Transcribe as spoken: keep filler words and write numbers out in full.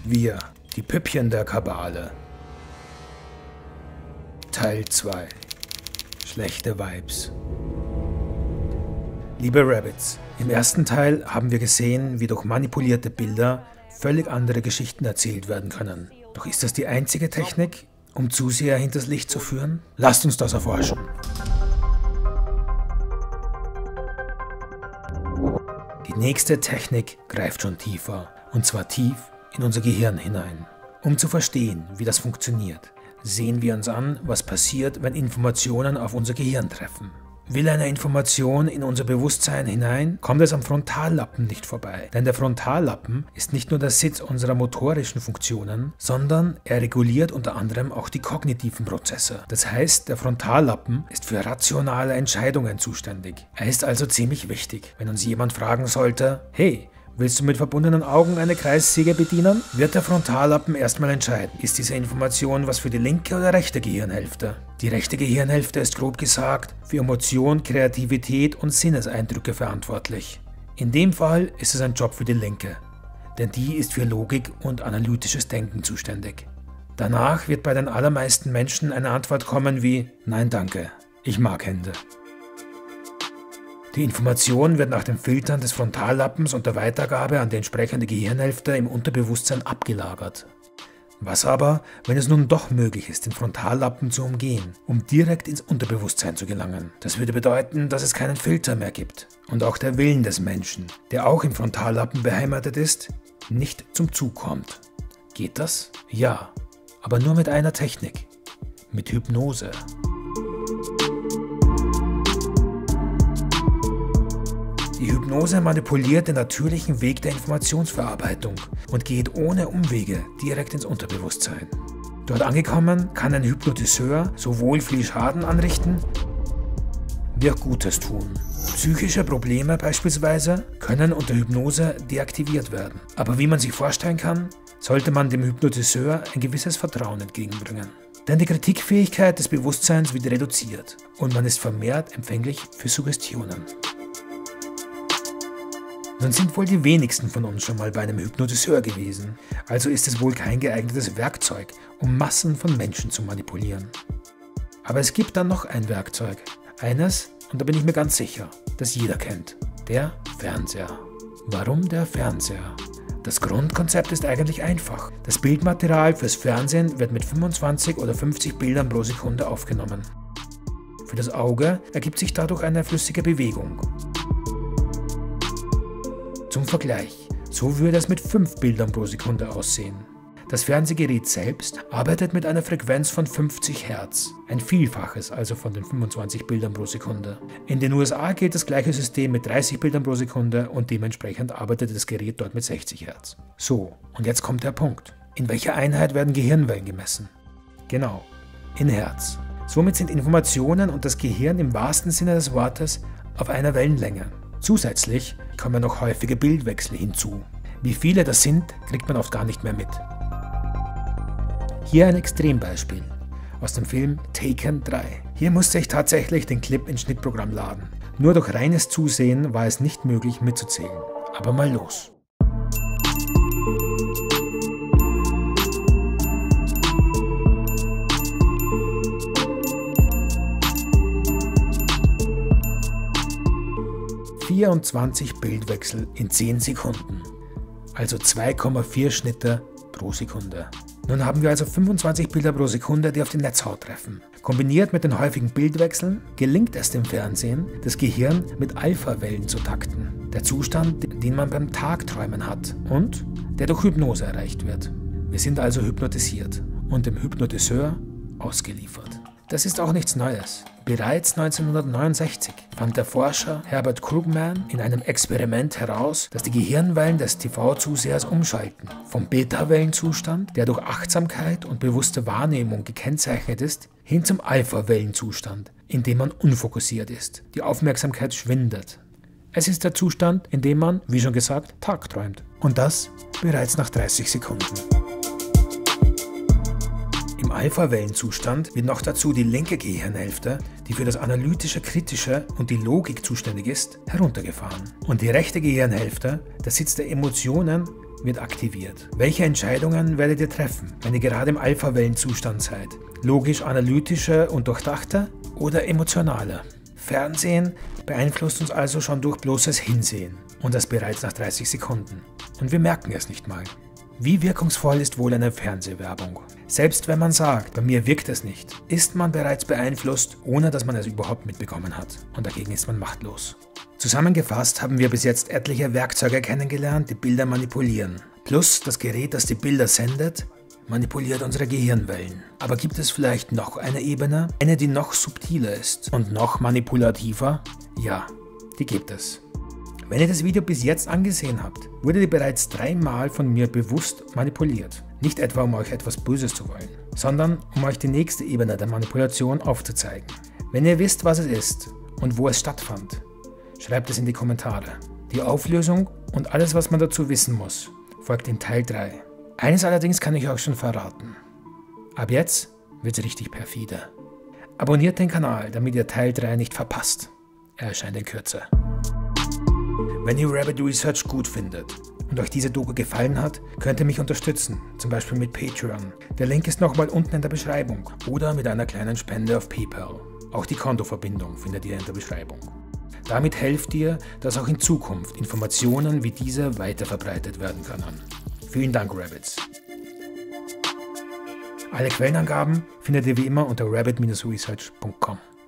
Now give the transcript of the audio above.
Wir, die Püppchen der Kabale. Teil zwei. Schlechte Vibes. Liebe Rabbits, im ersten Teil haben wir gesehen, wie durch manipulierte Bilder völlig andere Geschichten erzählt werden können. Doch ist das die einzige Technik, um Zuseher hinters Licht zu führen? Lasst uns das erforschen. Die nächste Technik greift schon tiefer, und zwar tief in unser Gehirn hinein. Um zu verstehen, wie das funktioniert, sehen wir uns an, was passiert, wenn Informationen auf unser Gehirn treffen. Will eine Information in unser Bewusstsein hinein, kommt es am Frontallappen nicht vorbei. Denn der Frontallappen ist nicht nur der Sitz unserer motorischen Funktionen, sondern er reguliert unter anderem auch die kognitiven Prozesse. Das heißt, der Frontallappen ist für rationale Entscheidungen zuständig. Er ist also ziemlich wichtig. Wenn uns jemand fragen sollte, hey, willst du mit verbundenen Augen eine Kreissäge bedienen? Wird der Frontallappen erstmal entscheiden, ist diese Information was für die linke oder rechte Gehirnhälfte? Die rechte Gehirnhälfte ist grob gesagt für Emotion, Kreativität und Sinneseindrücke verantwortlich. In dem Fall ist es ein Job für die linke, denn die ist für Logik und analytisches Denken zuständig. Danach wird bei den allermeisten Menschen eine Antwort kommen wie Nein danke, ich mag Hände. Die Information wird nach dem Filtern des Frontallappens und der Weitergabe an die entsprechende Gehirnhälfte im Unterbewusstsein abgelagert. Was aber, wenn es nun doch möglich ist, den Frontallappen zu umgehen, um direkt ins Unterbewusstsein zu gelangen? Das würde bedeuten, dass es keinen Filter mehr gibt und auch der Willen des Menschen, der auch im Frontallappen beheimatet ist, nicht zum Zug kommt. Geht das? Ja, aber nur mit einer Technik, mit Hypnose. Die Hypnose manipuliert den natürlichen Weg der Informationsverarbeitung und geht ohne Umwege direkt ins Unterbewusstsein. Dort angekommen kann ein Hypnotiseur sowohl viel Schaden anrichten, wie auch Gutes tun. Psychische Probleme beispielsweise können unter Hypnose deaktiviert werden. Aber wie man sich vorstellen kann, sollte man dem Hypnotiseur ein gewisses Vertrauen entgegenbringen. Denn die Kritikfähigkeit des Bewusstseins wird reduziert und man ist vermehrt empfänglich für Suggestionen. Nun sind wohl die wenigsten von uns schon mal bei einem Hypnotiseur gewesen, also ist es wohl kein geeignetes Werkzeug, um Massen von Menschen zu manipulieren. Aber es gibt dann noch ein Werkzeug, eines, und da bin ich mir ganz sicher, das jeder kennt, der Fernseher. Warum der Fernseher? Das Grundkonzept ist eigentlich einfach. Das Bildmaterial fürs Fernsehen wird mit fünfundzwanzig oder fünfzig Bildern pro Sekunde aufgenommen. Für das Auge ergibt sich dadurch eine flüssige Bewegung. Zum Vergleich, so würde es mit fünf Bildern pro Sekunde aussehen. Das Fernsehgerät selbst arbeitet mit einer Frequenz von fünfzig Hertz, ein Vielfaches also von den fünfundzwanzig Bildern pro Sekunde. In den U S A geht das gleiche System mit dreißig Bildern pro Sekunde und dementsprechend arbeitet das Gerät dort mit sechzig Hertz. So, und jetzt kommt der Punkt. In welcher Einheit werden Gehirnwellen gemessen? Genau, in Hertz. Somit sind Informationen und das Gehirn im wahrsten Sinne des Wortes auf einer Wellenlänge. Zusätzlich kommen noch häufige Bildwechsel hinzu. Wie viele das sind, kriegt man oft gar nicht mehr mit. Hier ein Extrembeispiel aus dem Film Taken drei. Hier musste ich tatsächlich den Clip ins Schnittprogramm laden. Nur durch reines Zusehen war es nicht möglich mitzuzählen. Aber mal los. vierundzwanzig Bildwechsel in zehn Sekunden, also zwei Komma vier Schnitte pro Sekunde. Nun haben wir also fünfundzwanzig Bilder pro Sekunde, die auf die Netzhaut treffen. Kombiniert mit den häufigen Bildwechseln gelingt es dem Fernsehen, das Gehirn mit Alpha-Wellen zu takten. Der Zustand, den man beim Tagträumen hat und der durch Hypnose erreicht wird. Wir sind also hypnotisiert und dem Hypnotiseur ausgeliefert. Das ist auch nichts Neues. Bereits neunzehnhundertneunundsechzig fand der Forscher Herbert Krugman in einem Experiment heraus, dass die Gehirnwellen des T V-Zusehers umschalten. Vom Beta-Wellenzustand, der durch Achtsamkeit und bewusste Wahrnehmung gekennzeichnet ist, hin zum Alpha-Wellenzustand, in dem man unfokussiert ist. Die Aufmerksamkeit schwindet. Es ist der Zustand, in dem man, wie schon gesagt, tagträumt. Und das bereits nach dreißig Sekunden. Im Alpha-Wellenzustand wird noch dazu die linke Gehirnhälfte, die für das analytische, kritische und die Logik zuständig ist, heruntergefahren. Und die rechte Gehirnhälfte, der Sitz der Emotionen, wird aktiviert. Welche Entscheidungen werdet ihr treffen, wenn ihr gerade im Alpha-Wellenzustand seid? Logisch, analytische und durchdachte oder emotionale? Fernsehen beeinflusst uns also schon durch bloßes Hinsehen und das bereits nach dreißig Sekunden. Und wir merken es nicht mal. Wie wirkungsvoll ist wohl eine Fernsehwerbung? Selbst wenn man sagt, bei mir wirkt es nicht, ist man bereits beeinflusst, ohne dass man es überhaupt mitbekommen hat. Und dagegen ist man machtlos. Zusammengefasst haben wir bis jetzt etliche Werkzeuge kennengelernt, die Bilder manipulieren. Plus das Gerät, das die Bilder sendet, manipuliert unsere Gehirnwellen. Aber gibt es vielleicht noch eine Ebene? Eine, die noch subtiler ist und noch manipulativer? Ja, die gibt es. Wenn ihr das Video bis jetzt angesehen habt, wurdet ihr bereits dreimal von mir bewusst manipuliert. Nicht etwa, um euch etwas Böses zu wollen, sondern um euch die nächste Ebene der Manipulation aufzuzeigen. Wenn ihr wisst, was es ist und wo es stattfand, schreibt es in die Kommentare. Die Auflösung und alles, was man dazu wissen muss, folgt in Teil drei. Eines allerdings kann ich euch schon verraten. Ab jetzt wird's richtig perfide. Abonniert den Kanal, damit ihr Teil drei nicht verpasst. Er erscheint in Kürze. Wenn ihr Rabbit Research gut findet und euch diese Doku gefallen hat, könnt ihr mich unterstützen, zum Beispiel mit Patreon. Der Link ist nochmal unten in der Beschreibung oder mit einer kleinen Spende auf PayPal. Auch die Kontoverbindung findet ihr in der Beschreibung. Damit helft ihr, dass auch in Zukunft Informationen wie diese weiterverbreitet werden können. Vielen Dank, Rabbits. Alle Quellenangaben findet ihr wie immer unter rabbit Bindestrich research Punkt com.